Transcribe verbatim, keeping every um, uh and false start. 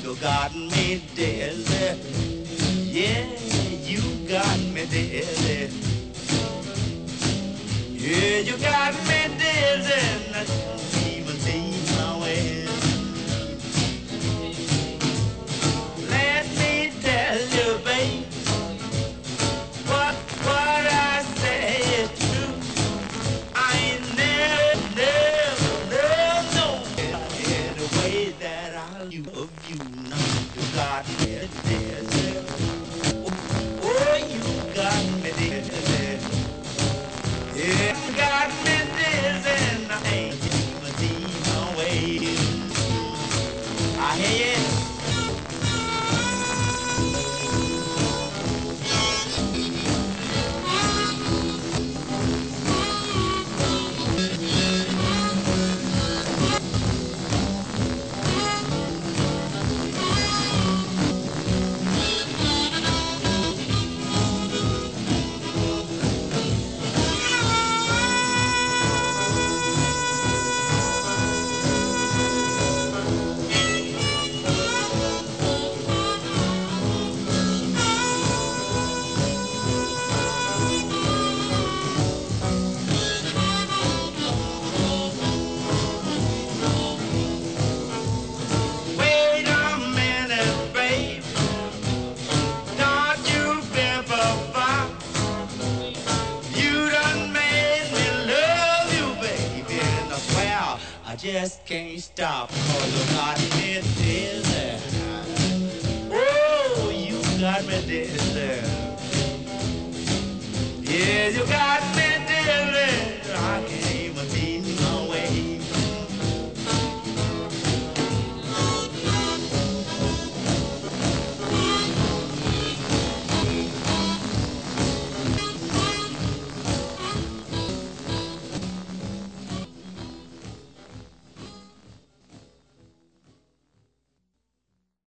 you got me dizzy. Yeah, you got me dizzy. Yeah, you got me dizzy. And I can't even see my way. Let me tell you, babe, what what I say is true. I ain't never, never, never known the way that I love you. Now you got me dizzy. Oh, you got me dizzy. Yeah, you got me dizzy. And I ain't even see my way. I hear you. Wait a minute, babe. Don't you been for far? You done made me love you, baby. And I swear I just can't stop. Cause you got me dizzy. Oh, you got me dizzy. Yeah, you got